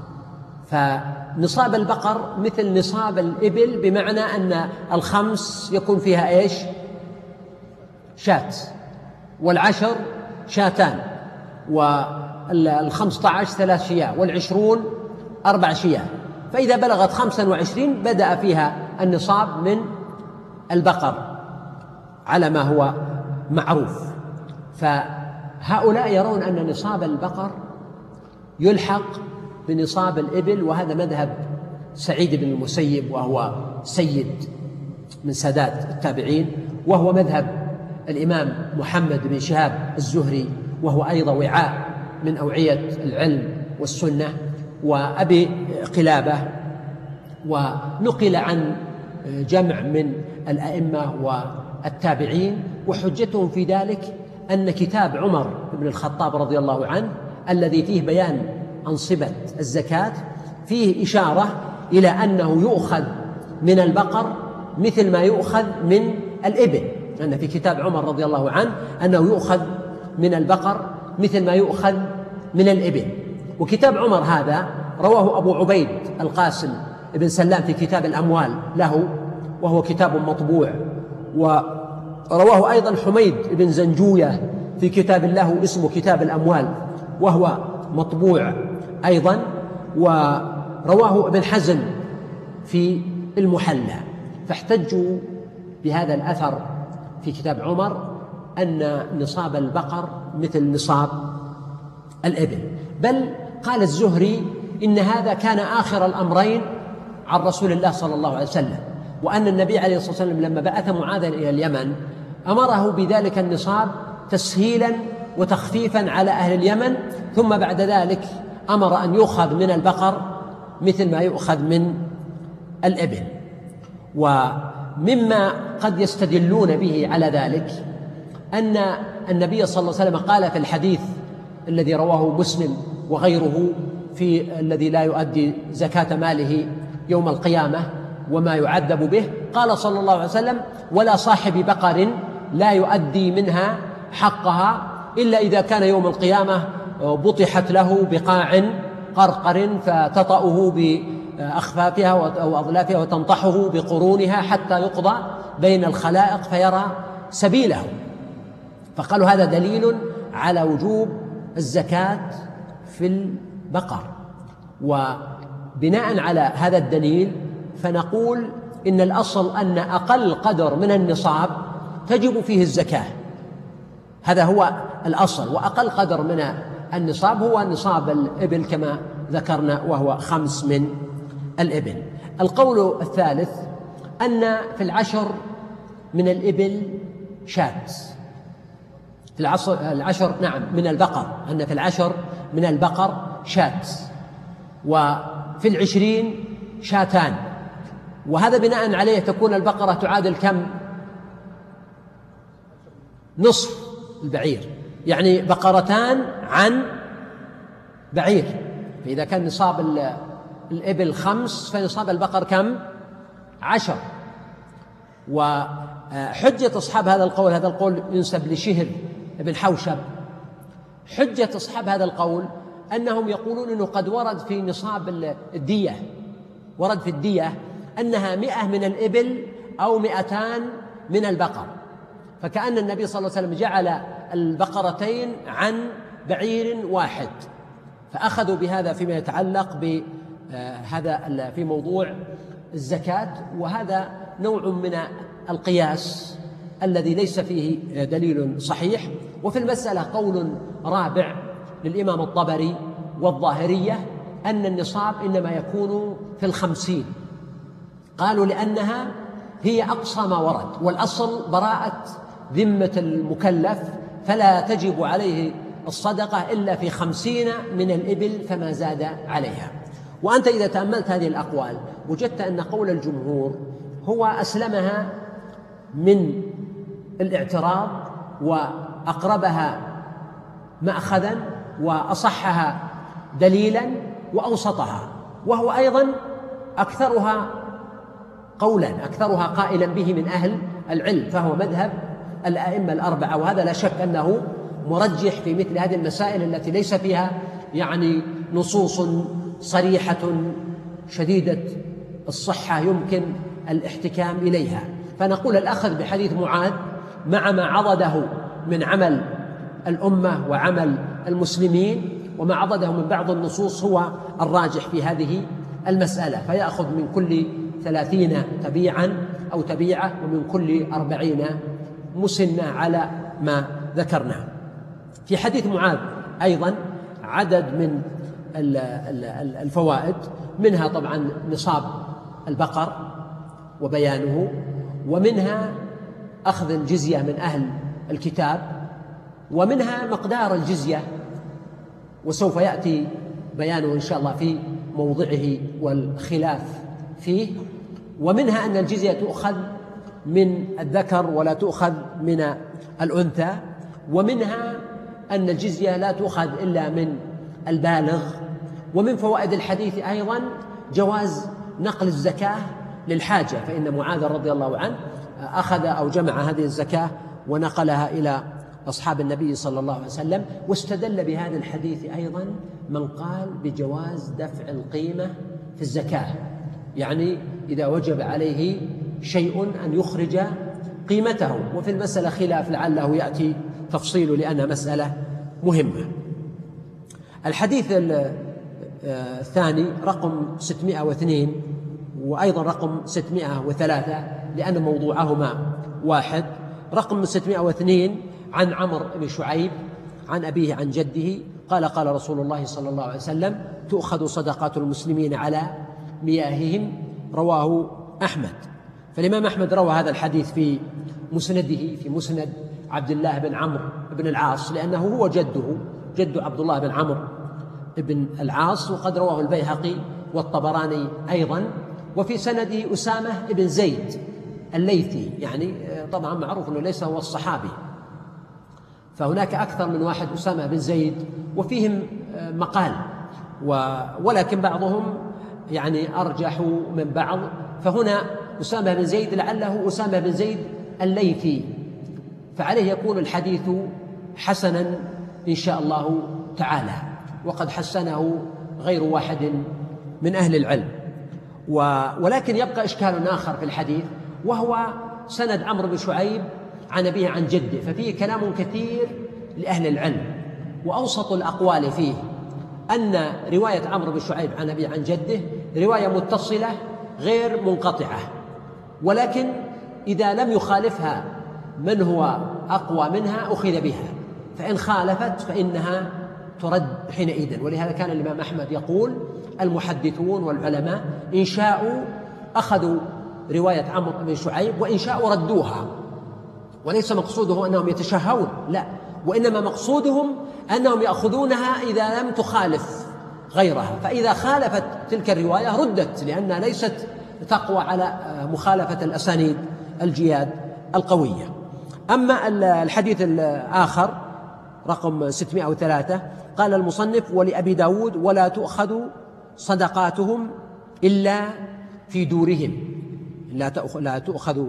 فنصاب البقر مثل نصاب الإبل، بمعنى أن الخمس يكون فيها إيش؟ شاة، والعشر شاتان، والخمسة عشر ثلاث شياه، والعشرون أربع شياه. فإذا بلغت خمسا وعشرين بدأ فيها النصاب من البقر على ما هو معروف. فهؤلاء يرون أن نصاب البقر يلحق بنصاب الإبل، وهذا مذهب سعيد بن المسيب وهو سيد من سادات التابعين، وهو مذهب الإمام محمد بن شهاب الزهري، وهو أيضا وعاء من أوعية العلم والسنة، وأبي قلابة. ونقل عن جمع من الأئمة والتابعين، وحجتهم في ذلك أن كتاب عمر بن الخطاب رضي الله عنه الذي فيه بيان أنصبة الزكاة فيه إشارة إلى أنه يؤخذ من البقر مثل ما يؤخذ من الإبل، أن في كتاب عمر رضي الله عنه أنه يؤخذ من البقر مثل ما يؤخذ من الإبل. وكتاب عمر هذا رواه أبو عبيد القاسم بن سلام في كتاب الأموال له، وهو كتاب مطبوع، ورواه أيضا حميد بن زنجوية في كتاب له اسمه كتاب الأموال وهو مطبوع أيضا، ورواه ابن حزم في المحلى. فاحتجوا بهذا الأثر في كتاب عمر أن نصاب البقر مثل نصاب الإبل. بل قال الزهري إن هذا كان آخر الأمرين عن رسول الله صلى الله عليه وسلم، وأن النبي عليه الصلاة والسلام لما بعث معاذا إلى اليمن أمره بذلك النصاب تسهيلا وتخفيفا على أهل اليمن، ثم بعد ذلك أمر أن يؤخذ من البقر مثل ما يؤخذ من الإبل. ومما قد يستدلون به على ذلك أن النبي صلى الله عليه وسلم قال في الحديث الذي رواه مسلم وغيره في الذي لا يؤدي زكاة ماله يوم القيامة وما يعذب به، قال صلى الله عليه وسلم: ولا صاحب بقر لا يؤدي منها حقها إلا إذا كان يوم القيامة بطحت له بقاع قرقر فتطأه بأخفافها أو أظلافها وتنطحه بقرونها حتى يقضى بين الخلائق فيرى سبيله. فقالوا هذا دليل على وجوب الزكاة في البقر. وبناء على هذا الدليل فنقول إن الأصل أن أقل قدر من النصاب تجب فيه الزكاة، هذا هو الأصل، وأقل قدر من النصاب هو نصاب الإبل كما ذكرنا وهو خمس من الإبل. القول الثالث أن في العشر من الإبل شاة، في العشر, العشر نعم من البقر، أن في العشر من البقر شاة، وفي العشرين شاتان. وهذا بناء عليه تكون البقرة تعادل كم؟ نصف البعير، يعني بقرتان عن بعير. فإذا كان نصاب الإبل خمس فنصاب البقر كم؟ عشر. وحجة أصحاب هذا القول، هذا القول ينسب لشهر بن حوشب، حجة أصحاب هذا القول أنهم يقولون أنه قد ورد في نصاب الدية، ورد في الدية أنها مئة من الإبل أو مئتان من البقر، فكأن النبي صلى الله عليه وسلم جعل البقرتين عن بعير واحد، فأخذوا بهذا فيما يتعلق بهذا في موضوع الزكاة. وهذا نوع من القياس الذي ليس فيه دليل صحيح. وفي المسألة قول رابع للإمام الطبري والظاهرية أن النصاب إنما يكون في الخمسين. قالوا لأنها هي أقصى ما ورد، والأصل براءة ذمة المكلف، فلا تجب عليه الصدقة إلا في خمسين من الإبل فما زاد عليها. وأنت إذا تأملت هذه الأقوال وجدت أن قول الجمهور هو أسلمها من الاعتراض وأقربها مأخذا وأصحها دليلا وأوسطها، وهو أيضا أكثرها قولا، أكثرها قائلا به من أهل العلم، فهو مذهب الأئمة الأربعة. وهذا لا شك أنه مرجح في مثل هذه المسائل التي ليس فيها يعني نصوص صريحة شديدة الصحة يمكن الاحتكام إليها. فنقول الأخذ بحديث معاذ مع ما عضده من عمل الأمة وعمل المسلمين وما عضده من بعض النصوص هو الراجح في هذه المسألة، فيأخذ من كل ثلاثين تبيعا أو تبيعة ومن كل أربعين مسنة على ما ذكرنا. في حديث معاذ أيضا عدد من الفوائد، منها طبعا نصاب البقر وبيانه، ومنها أخذ الجزية من أهل الكتاب، ومنها مقدار الجزية وسوف يأتي بيانه إن شاء الله في موضعه والخلاف فيه، ومنها أن الجزية تؤخذ من الذكر ولا تؤخذ من الأنثى، ومنها أن الجزية لا تؤخذ إلا من البالغ. ومن فوائد الحديث أيضا جواز نقل الزكاة للحاجة، فإن معاذ رضي الله عنه أخذ أو جمع هذه الزكاة ونقلها إلى أصحاب النبي صلى الله عليه وسلم. واستدل بهذا الحديث أيضا من قال بجواز دفع القيمة في الزكاة، يعني إذا وجب عليه شيء أن يخرج قيمته. وفي المسألة خلاف لعله يأتي تفصيل لأنها مسألة مهمة. الحديث الثاني رقم ستمائة واثنين وأيضا رقم ستمائة وثلاثة لأن موضوعهما واحد. رقم ستمائة واثنين عن عمرو بن شعيب عن أبيه عن جده قال قال رسول الله صلى الله عليه وسلم تؤخذ صدقات المسلمين على مياههم، رواه أحمد. فالإمام أحمد روى هذا الحديث في مسنده في مسند عبد الله بن عمرو بن العاص، لأنه هو جده جد عبد الله بن عمرو بن العاص، وقد رواه البيهقي والطبراني أيضا. وفي سنده أسامة بن زيد الليثي، يعني طبعا معروف أنه ليس هو الصحابي، فهناك أكثر من واحد أسامة بن زيد وفيهم مقال، ولكن بعضهم يعني أرجح من بعض. فهنا أسامة بن زيد لعله أسامة بن زيد الليثي، فعليه يكون الحديث حسنا إن شاء الله تعالى، وقد حسنه غير واحد من أهل العلم. ولكن يبقى إشكال آخر في الحديث، وهو سند عمرو بن شعيب عن أبيه عن جده، ففيه كلام كثير لأهل العلم، وأوسط الأقوال فيه أن رواية عمرو بن شعيب عن أبيه عن جده رواية متصلة غير منقطعة، ولكن إذا لم يخالفها من هو أقوى منها أخذ بها، فإن خالفت فإنها ترد حينئذ. ولهذا كان الإمام أحمد يقول المحدثون والعلماء إن شاءوا أخذوا رواية عمرو بن شعيب وإن شاءوا ردوها، وليس مقصوده أنهم يتشهون، لا، وإنما مقصودهم أنهم يأخذونها إذا لم تخالف غيرها، فإذا خالفت تلك الرواية ردت، لأنها ليست تقوى على مخالفة الأسانيد الجياد القوية. أما الحديث الآخر رقم ستمائة وثلاثة قال المصنف ولأبي داود ولا تؤخذ صدقاتهم إلا في دورهم، لا تؤخذ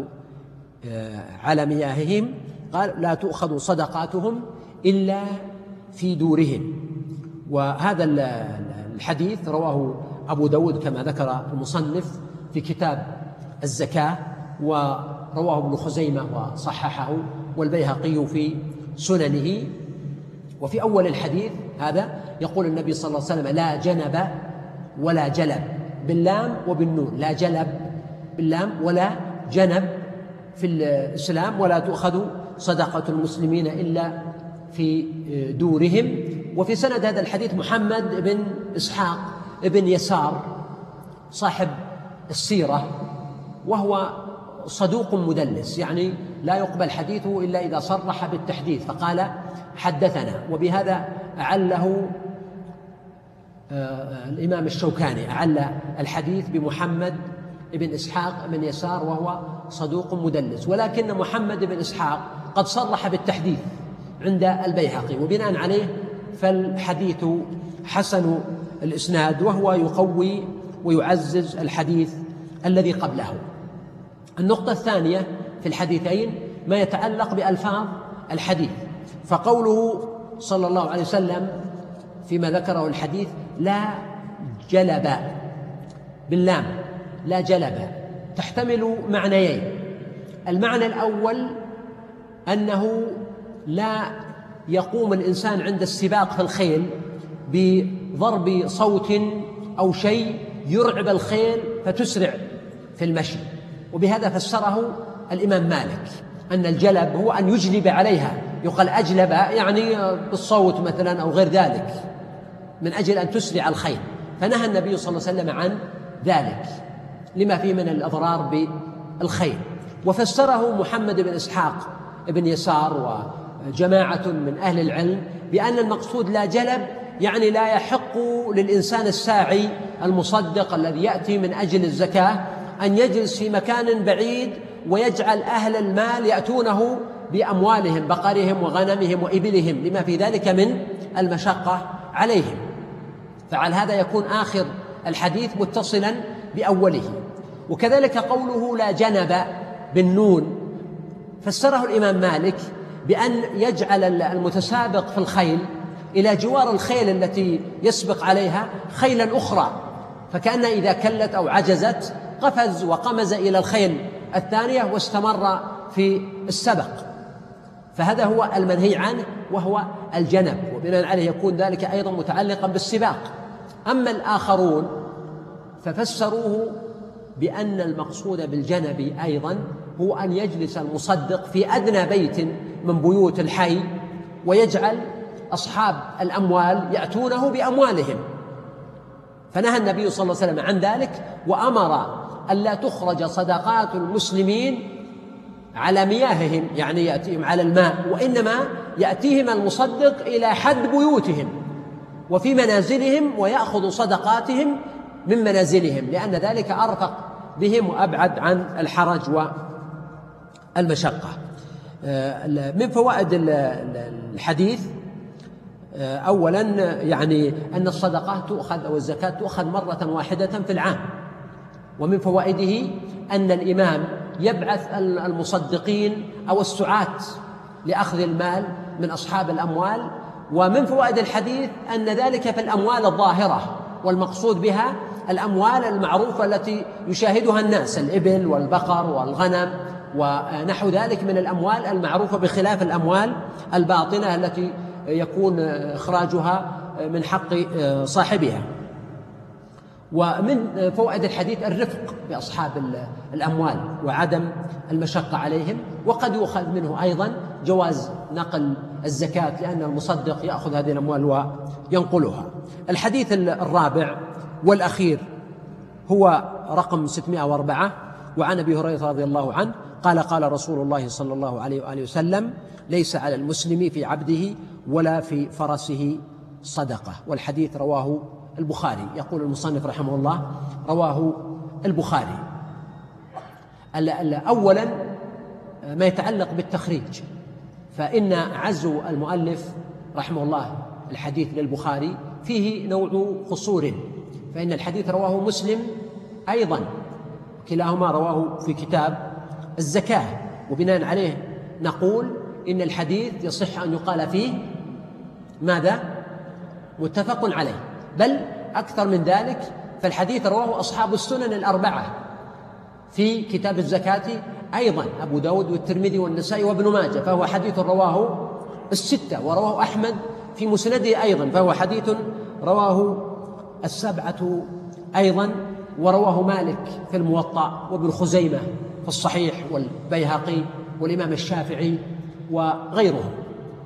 على مياههم، قال لا تؤخذ صدقاتهم إلا في دورهم. وهذا الحديث رواه أبو داود كما ذكر المصنف في كتاب الزكاة، ورواه ابن خزيمة وصححه والبيهقي في سننه. وفي أول الحديث هذا يقول النبي صلى الله عليه وسلم لا جنب ولا جلب باللام وبالنون، لا جلب باللام ولا جنب في الإسلام، ولا تؤخذ صدقة المسلمين إلا في دورهم. وفي سند هذا الحديث محمد بن إسحاق بن يسار صاحب السيرة، وهو صدوق مدلس، يعني لا يقبل حديثه إلا إذا صرح بالتحديث فقال حدثنا. وبهذا أعله الإمام الشوكاني، أعل الحديث بمحمد بن إسحاق بن يسار وهو صدوق مدلس، ولكن محمد بن إسحاق قد صرح بالتحديث عند البيهقي، وبناء عليه فالحديث حسن الإسناد، وهو يقوي ويعزز الحديث الذي قبله. النقطة الثانية في الحديثين ما يتعلق بألفاظ الحديث، فقوله صلى الله عليه وسلم فيما ذكره الحديث لا جلب باللام، لا جلب، تحتمل معنيين. المعنى الأول أنه لا يقوم الإنسان عند السباق في الخيل بضرب صوت أو شيء يرعب الخيل فتسرع في المشي، وبهذا فسره الإمام مالك أن الجلب هو أن يجلب عليها، يقال أجلب يعني بالصوت مثلا أو غير ذلك من أجل أن تسرع الخيل، فنهى النبي صلى الله عليه وسلم عن ذلك لما فيه من الأضرار بالخيل. وفسره محمد بن إسحاق بن يسار وجماعة من أهل العلم بأن المقصود لا جلب يعني لا يحق للإنسان الساعي المصدق الذي يأتي من أجل الزكاة أن يجلس في مكان بعيد ويجعل أهل المال يأتونه بأموالهم، بقرهم وغنمهم وإبلهم، لما في ذلك من المشقة عليهم. فعلى هذا يكون آخر الحديث متصلا بأوله. وكذلك قوله لا جنب بالنون فسره الإمام مالك بأن يجعل المتسابق في الخيل إلى جوار الخيل التي يسبق عليها خيلا أخرى، فكأن إذا كلت أو عجزت قفز وقمز إلى الخيل الثانية واستمر في السبق، فهذا هو المنهي عنه وهو الجنب، وبناء عليه يكون ذلك أيضا متعلقا بالسباق. أما الآخرون ففسروه بأن المقصود بالجنب أيضا هو أن يجلس المصدق في أدنى بيت من بيوت الحي ويجعل أصحاب الأموال يأتونه بأموالهم، فنهى النبي صلى الله عليه وسلم عن ذلك، وأمر ألا تخرج صدقات المسلمين على مياههم، يعني يأتيهم على الماء، وإنما يأتيهم المصدق إلى حد بيوتهم وفي منازلهم ويأخذ صدقاتهم من منازلهم، لأن ذلك أرفق بهم وأبعد عن الحرج والمشقة. من فوائد الحديث أولا يعني أن الصدقة تؤخذ أو الزكاة تؤخذ مرة واحدة في العام، ومن فوائده أن الإمام يبعث المصدقين أو السعاة لأخذ المال من أصحاب الأموال. ومن فوائد الحديث أن ذلك في الأموال الظاهرة، والمقصود بها الأموال المعروفة التي يشاهدها الناس، الإبل والبقر والغنم ونحو ذلك من الأموال المعروفة، بخلاف الأموال الباطنة التي يكون إخراجها من حق صاحبها. ومن فوائد الحديث الرفق بأصحاب الأموال وعدم المشقة عليهم. وقد يؤخذ منه أيضا جواز نقل الزكاة، لأن المصدق يأخذ هذه الأموال وينقلها. الحديث الرابع والأخير هو رقم ستمائة وأربعة، وعن أبي هريرة رضي الله عنه قال قال رسول الله صلى الله عليه وآله وسلم ليس على المسلم في عبده ولا في فرسه صدقة. والحديث رواه البخاري. يقول المصنف رحمه الله رواه البخاري. أولا ما يتعلق بالتخريج، فإن عزو المؤلف رحمه الله الحديث للبخاري فيه نوع قصور، فإن الحديث رواه مسلم أيضا، كلاهما رواه في كتاب الزكاة، وبناء عليه نقول إن الحديث يصح أن يقال فيه ماذا؟ متفق عليه، بل أكثر من ذلك، فالحديث رواه أصحاب السنن الأربعة في كتاب الزكاة أيضا، أبو داود والترمذي والنسائي وابن ماجه، فهو حديث رواه الستة، ورواه أحمد في مسنده أيضا، فهو حديث رواه السبعة أيضا، ورواه مالك في الموطأ وابن خزيمة في الصحيح والبيهقي والإمام الشافعي وغيرهم،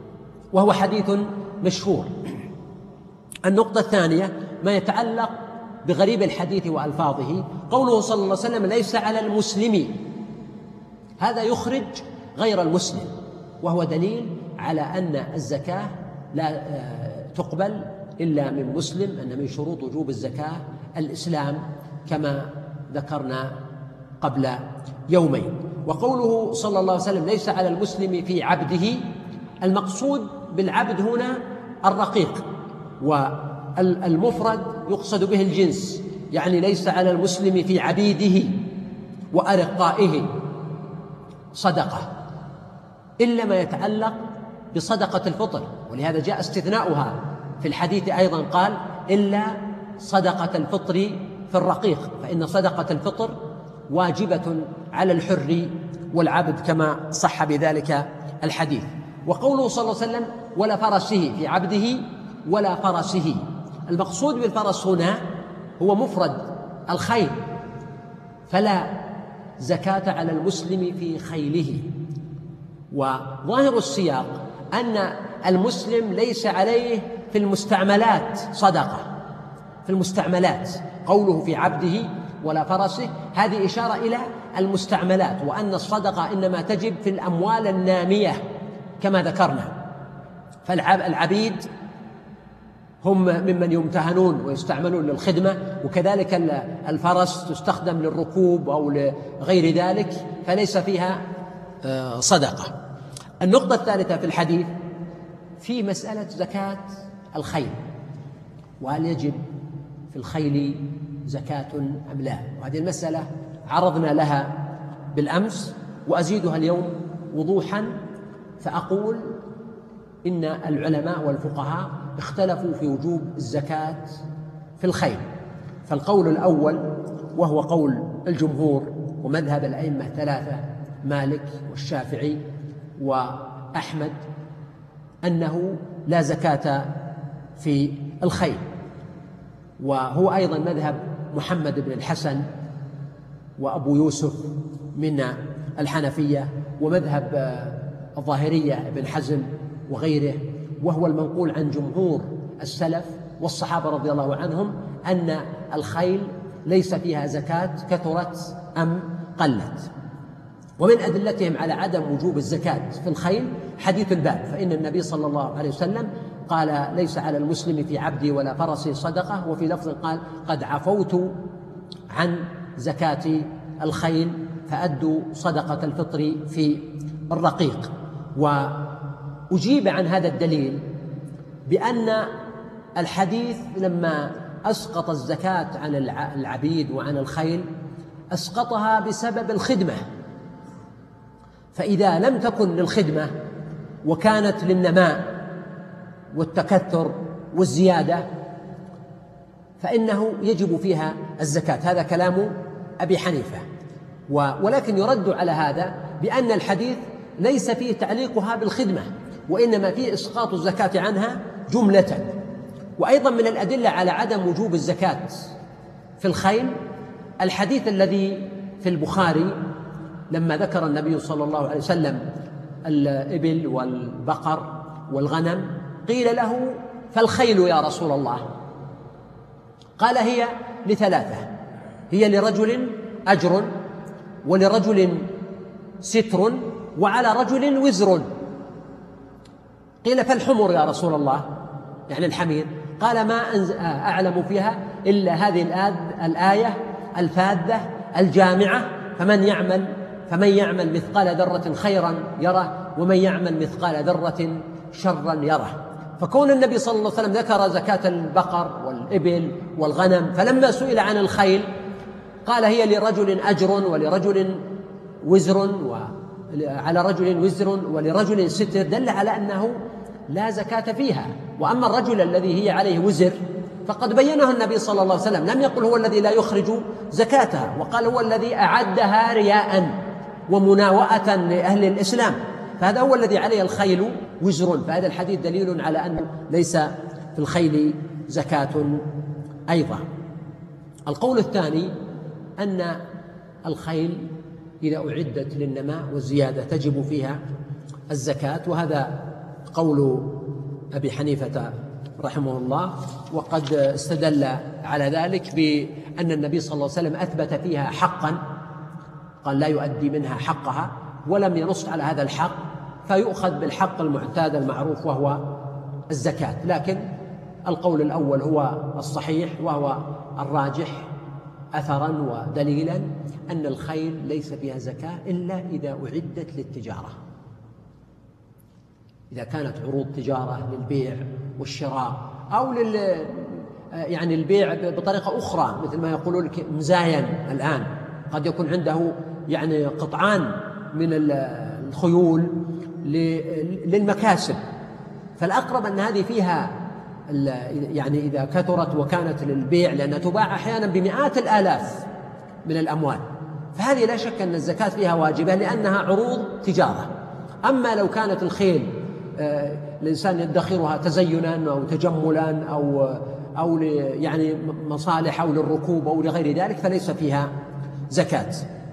وهو حديث مشهور. النقطة الثانية ما يتعلق بغريب الحديث وألفاظه قوله صلى الله عليه وسلم ليس على المسلم، هذا يخرج غير المسلم، وهو دليل على أن الزكاة لا تقبل إلا من مسلم، أن من شروط وجوب الزكاة الإسلام كما ذكرنا قبل يومين. وقوله صلى الله عليه وسلم ليس على المسلم في عبده، المقصود بالعبد هنا الرقيق، والمفرد يقصد به الجنس، يعني ليس على المسلم في عبيده وأرقائه صدقة إلا ما يتعلق بصدقة الفطر، ولهذا جاء استثناؤها في الحديث أيضا، قال إلا صدقة الفطر في الرقيق، فإن صدقة الفطر واجبة على الحر والعبد كما صح بذلك الحديث. وقوله صلى الله عليه وسلم ولا فرسه في عبده ولا فرسه، المقصود بالفرس هنا هو مفرد الخيل، فلا زكاة على المسلم في خيله. وظاهر السياق أن المسلم ليس عليه في المستعملات صدقة، في المستعملات، قوله في عبده ولا فرسه هذه إشارة إلى المستعملات، وأن الصدقة إنما تجب في الأموال النامية كما ذكرنا. فالعبيد هم ممن يمتهنون ويستعملون للخدمة، وكذلك الفرس تستخدم للركوب أو لغير ذلك، فليس فيها صدقة. النقطة الثالثة في الحديث في مسألة زكاة الخيل، وهل يجب في الخيل زكاة أم لا، وهذه المسألة عرضنا لها بالأمس وأزيدها اليوم وضوحا، فأقول إن العلماء والفقهاء اختلفوا في وجوب الزكاة في الخيل. فالقول الأول وهو قول الجمهور ومذهب الأئمة ثلاثة مالك والشافعي وأحمد أنه لا زكاة في الخيل، وهو أيضا مذهب محمد بن الحسن وأبو يوسف من الحنفية، ومذهب الظاهرية بن حزم وغيره، وهو المنقول عن جمهور السلف والصحابة رضي الله عنهم أن الخيل ليس فيها زكاة كثرت أم قلت. ومن أدلتهم على عدم وجوب الزكاة في الخيل حديث الباب، فإن النبي صلى الله عليه وسلم قال ليس على المسلم في عبدي ولا فرسي صدقة، وفي لفظ قال قد عفوت عن زكاة الخيل فأدوا صدقة الفطر في الرقيق. وأجيب عن هذا الدليل بأن الحديث لما أسقط الزكاة عن العبيد وعن الخيل أسقطها بسبب الخدمة، فإذا لم تكن للخدمة وكانت للنماء والتكثر والزيادة فإنه يجب فيها الزكاة. هذا كلام أبي حنيفة، ولكن يرد على هذا بأن الحديث ليس فيه تعليقها بالخدمة، وإنما فيه إسقاط الزكاة عنها جملة. وأيضا من الأدلة على عدم وجوب الزكاة في الخيل الحديث الذي في البخاري لما ذكر النبي صلى الله عليه وسلم الإبل والبقر والغنم، قيل له فالخيل يا رسول الله؟ قال هي لثلاثة، هي لرجل أجر، ولرجل ستر، وعلى رجل وزر. قيل فالحمر يا رسول الله؟ يعني الحمير. قال ما أعلم فيها إلا هذه الآية الفاذة الجامعة، فمن يعمل فمن يعمل مثقال ذرة خيرا يره، ومن يعمل مثقال ذرة شرا يره. فكون النبي صلى الله عليه وسلم ذكر زكاة البقر والإبل والغنم، فلما سئل عن الخيل قال هي لرجل أجر ولرجل وزر، وعلى رجل وزر ولرجل ستر، دل على أنه لا زكاة فيها. وأما الرجل الذي هي عليه وزر فقد بينه النبي صلى الله عليه وسلم، لم يقل هو الذي لا يخرج زكاتها، وقال هو الذي أعدها رياء ومناوئة لأهل الإسلام، فهذا هو الذي عليه الخيل وزر. فهذا الحديث دليل على أنه ليس في الخيل زكاة أيضا. القول الثاني أن الخيل إذا أعدت للنماء والزيادة تجب فيها الزكاة، وهذا قول أبي حنيفة رحمه الله، وقد استدل على ذلك بأن النبي صلى الله عليه وسلم أثبت فيها حقا، قال لا يؤدي منها حقها، ولم ينص على هذا الحق، فيؤخذ بالحق المعتاد المعروف وهو الزكاة. لكن القول الأول هو الصحيح وهو الراجح أثرا ودليلا، أن الخيل ليس فيها زكاة إلا إذا أعدت للتجارة، إذا كانت عروض تجارة للبيع والشراء أو لل يعني البيع بطريقة أخرى، مثل ما يقولون مزاين الآن، قد يكون عنده يعني قطعان من الخيول للمكاسب، فالأقرب أن هذه فيها يعني إذا كثرت وكانت للبيع، لأنها تباع أحيانا بمئات الآلاف من الأموال، فهذه لا شك أن الزكاة فيها واجبة لأنها عروض تجارة. أما لو كانت الخيل الإنسان يدخرها تزينا أو تجملا أو أو يعني مصالح أو للركوب أو لغير ذلك فليس فيها زكاة.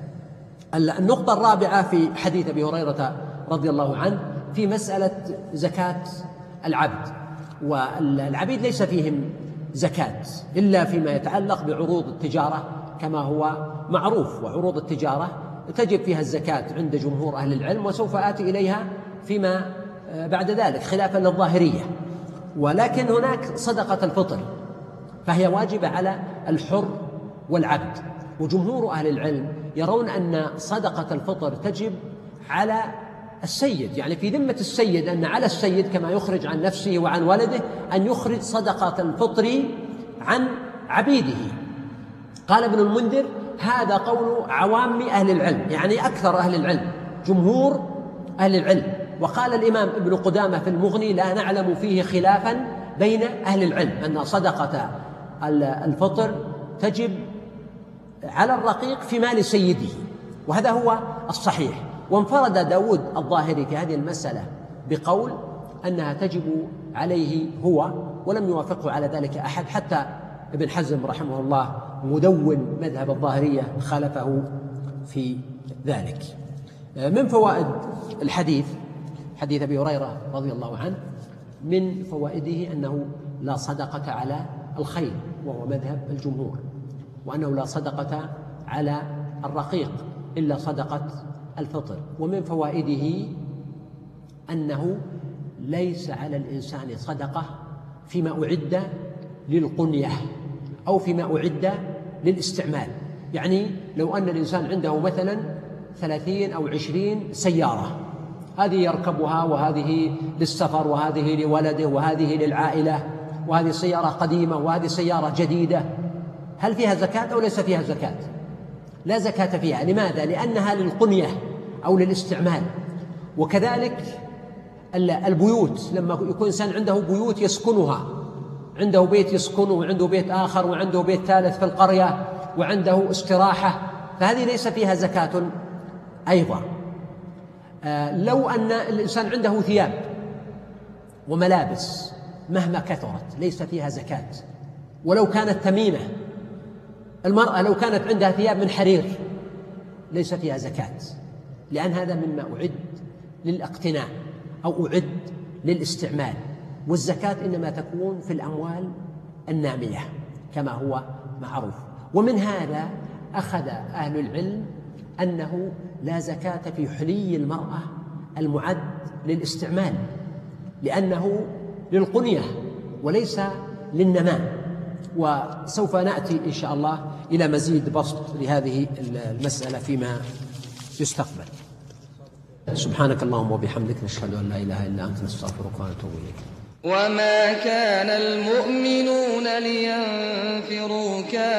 النقطة الرابعة في حديث أبي هريرة رضي الله عنه في مسألة زكاة العبد، والعبيد ليس فيهم زكاة إلا فيما يتعلق بعروض التجارة كما هو معروف، وعروض التجارة تجب فيها الزكاة عند جمهور أهل العلم، وسوف آتي إليها فيما بعد ذلك خلافا للظاهرية. ولكن هناك صدقة الفطر فهي واجبة على الحر والعبد، وجمهور أهل العلم يرون أن صدقة الفطر تجب على السيد، يعني في ذمة السيد، أن على السيد كما يخرج عن نفسه وعن ولده أن يخرج صدقة الفطر عن عبيده. قال ابن المنذر هذا قول عوام أهل العلم، يعني أكثر أهل العلم، جمهور أهل العلم. وقال الإمام ابن قدامة في المغني لا نعلم فيه خلافا بين أهل العلم أن صدقة الفطر تجب على الرقيق في مال سيده، وهذا هو الصحيح. وانفرد داود الظاهري في هذه المسألة بقول أنها تجب عليه هو، ولم يوافقه على ذلك أحد، حتى ابن حزم رحمه الله مدون مذهب الظاهرية خالفه في ذلك. من فوائد الحديث، حديث أبي هريرة رضي الله عنه، من فوائده أنه لا صدقة على الخيل وهو مذهب الجمهور، وأنه لا صدقة على الرقيق إلا صدقة الفطر. ومن فوائده أنه ليس على الإنسان صدقة فيما أعد للقنية أو فيما أعد للاستعمال. يعني لو أن الإنسان عنده مثلا ثلاثين أو عشرين سيارة، هذه يركبها وهذه للسفر وهذه لولده وهذه للعائلة وهذه سيارة قديمة وهذه سيارة جديدة، هل فيها زكاة أو ليس فيها زكاة؟ لا زكاة فيها. لماذا؟ لأنها للقنية أو للاستعمال. وكذلك البيوت، لما يكون إنسان عنده بيوت يسكنها، عنده بيت يسكنه وعنده بيت آخر وعنده بيت ثالث في القرية وعنده استراحة، فهذه ليس فيها زكاة أيضا. آه لو أن الإنسان عنده ثياب وملابس مهما كثرت ليس فيها زكاة، ولو كانت ثمينة. المرأة لو كانت عندها ثياب من حرير ليس فيها زكاة، لأن هذا مما أعد للاقتناء أو أعد للاستعمال، والزكاة إنما تكون في الأموال النامية كما هو معروف. ومن هذا أخذ أهل العلم أنه لا زكاة في حلي المرأة المعد للاستعمال، لأنه للقنية وليس للنماء. وسوف نأتي إن شاء الله إلى مزيد بسط لهذه المسألة فيما يستقبل. سبحانك اللهم وبحمدك، نشهد أن لا إله إلا أنت، نستغفرك ونتوب إليك. وما كان المؤمنون لينفروا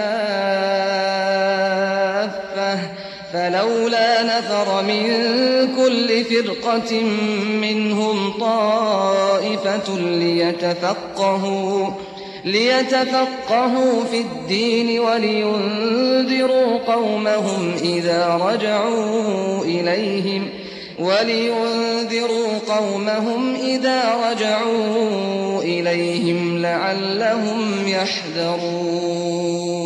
كافة فلولا نفر من كل فرقة منهم طائفة ليتفقهوا ليتفقهوا في الدين ولينذروا قومهم إذا رجعوا إليهم ولينذروا قومهم إذا رجعوا إليهم لعلهم يحذرون.